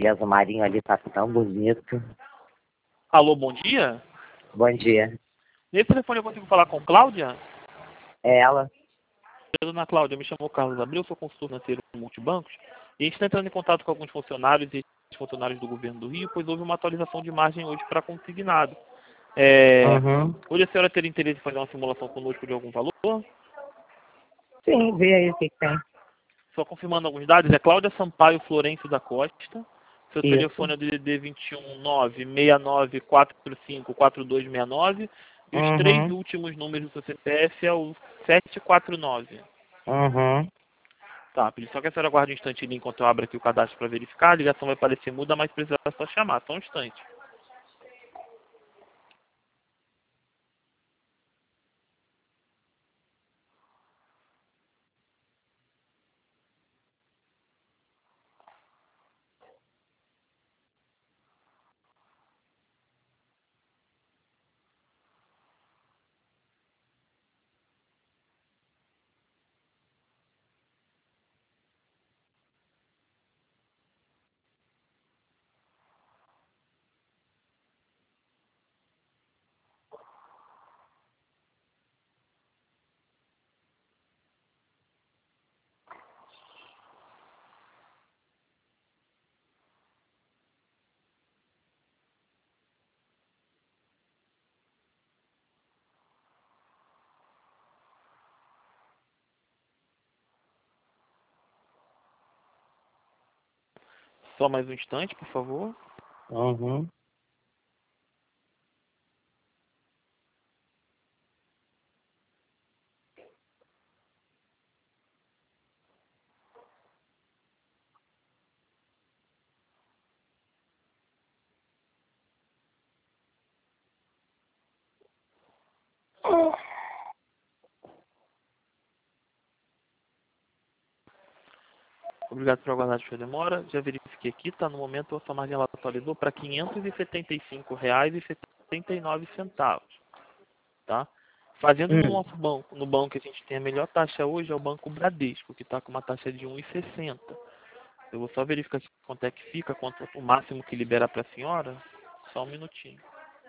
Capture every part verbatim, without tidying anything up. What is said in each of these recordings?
aquele azul marinho ali tá tão bonito. Alô, bom dia? Bom dia. Nesse telefone eu consigo falar com Cláudia? É ela? Dona Cláudia, me chamou Carlos Abreu, sou consultor financeiro do Multibancos, e a gente está entrando em contato com alguns funcionários e funcionários do governo do Rio, pois houve uma atualização de margem hoje para consignado. É, Uhum. Hoje a senhora teria interesse em fazer uma simulação conosco de algum valor? Sim, vê aí o que, que tem. Só confirmando alguns dados, é Cláudia Sampaio Florencio da Costa, seu Isso. telefone é D D D vinte e um nove seis nove quatro cinco quatro dois seis nove e os três Uhum. últimos números do seu C P F é o sete quatro nove. Uhum. Tá, Pedi, só que a senhora aguarde um instante ali enquanto eu abro aqui o cadastro para verificar. A ligação vai parecer muda, mas precisa só chamar. Só um instante. Só mais um instante, por favor. Uhum. Obrigado por aguardar a sua demora. Já verifiquei aqui, tá? No momento a sua margem ela atualizou para quinhentos e setenta e cinco reais e setenta e nove centavos, tá? Fazendo no Hum. nosso banco, no banco que a gente tem a melhor taxa hoje é o Banco Bradesco, que está com uma taxa de um real e sessenta. Eu vou só verificar aqui quanto é que fica, quanto o máximo que libera para a senhora. Só um minutinho.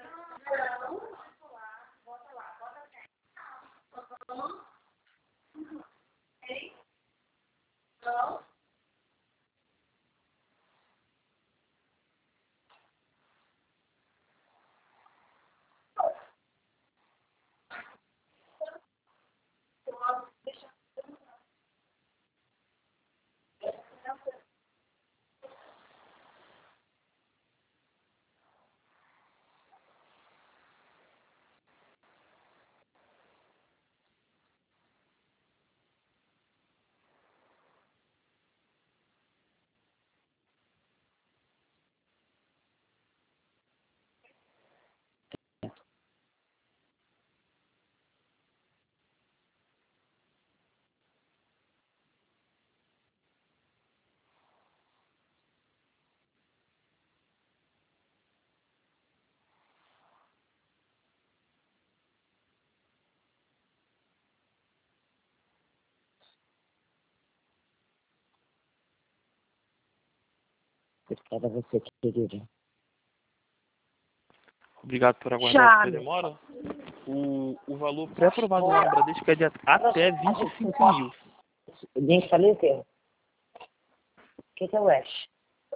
Obrigada a você, querida. Obrigado por aguardar a sua Chame. demora. O, o valor pré-aprovado lá no Bradesco é de até vinte e cinco mil. Ninguém falou o quê? O que que é o Ash?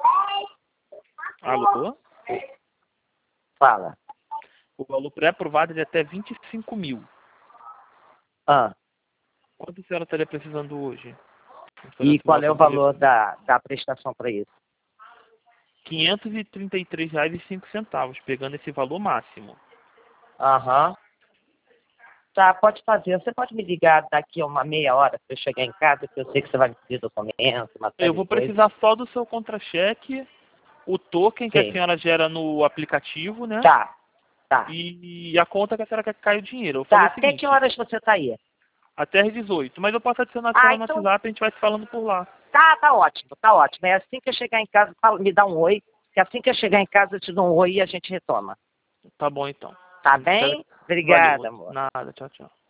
Alô? Fala. O valor pré-aprovado é de até vinte e cinco mil. Ah. Quanto a senhora estaria precisando hoje? E qual é o valor da, da prestação para isso? quinhentos e trinta e três reais e cinco centavos, pegando esse valor máximo. Aham. Tá, pode fazer. Você pode me ligar daqui a uma meia hora para eu chegar em casa, que eu sei que você vai me pedir documento, uma série Eu vou de coisas. precisar só do seu contra-cheque, o token que a Sim. senhora gera no aplicativo, né? Tá, tá. E a conta que a senhora quer que caia o dinheiro. Eu Tá, falei o até seguinte, que horas você tá aí? até às dezoito. Mas eu posso adicionar a Ah, senhora no então WhatsApp e a gente vai se falando por lá. tá, tá ótimo, tá ótimo. É assim que eu chegar em casa, fala- me dá um oi, que assim que eu chegar em casa eu te dou um oi e a gente retoma. Tá bom, então. Tá Espero- bem? Valeu. Obrigada, amor. Nada. Tchau, tchau.